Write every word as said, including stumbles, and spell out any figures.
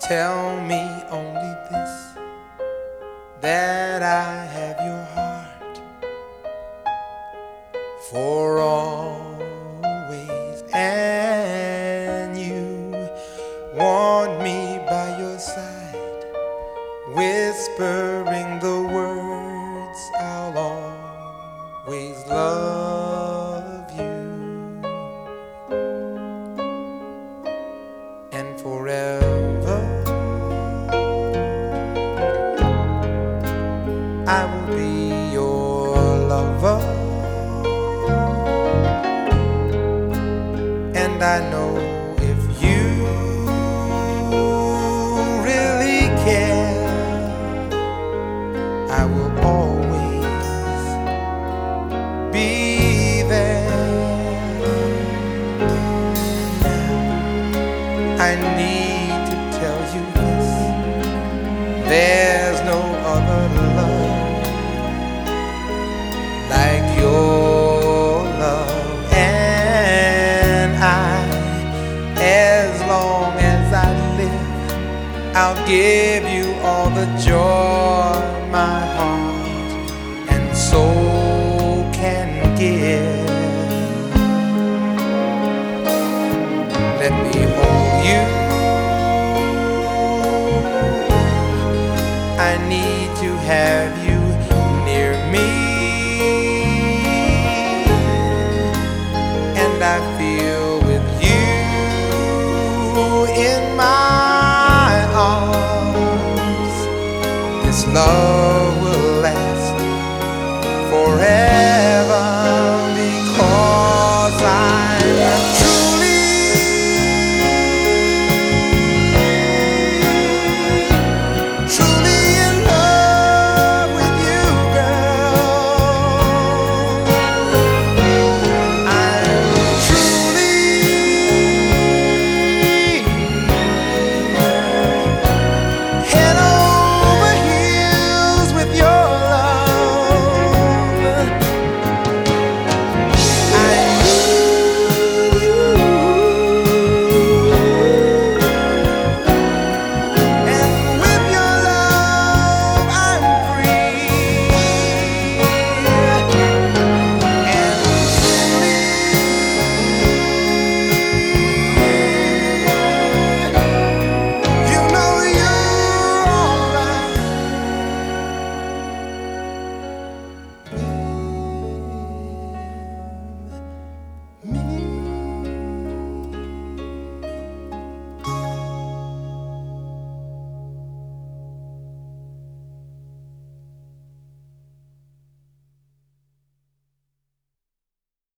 Tell me only this, that I have your heart for always, and you want me by your side, whispering the words, I'll always love you, and forever I will be your lover. And I know if you really care, I will always be there. Now I need to tell you this, there's no other love like your love, and I, as long as I live, I'll give you all the joy my heart and soul can give. Let me hold you, I need to have you near me, and I feel with you in my arms, this love will last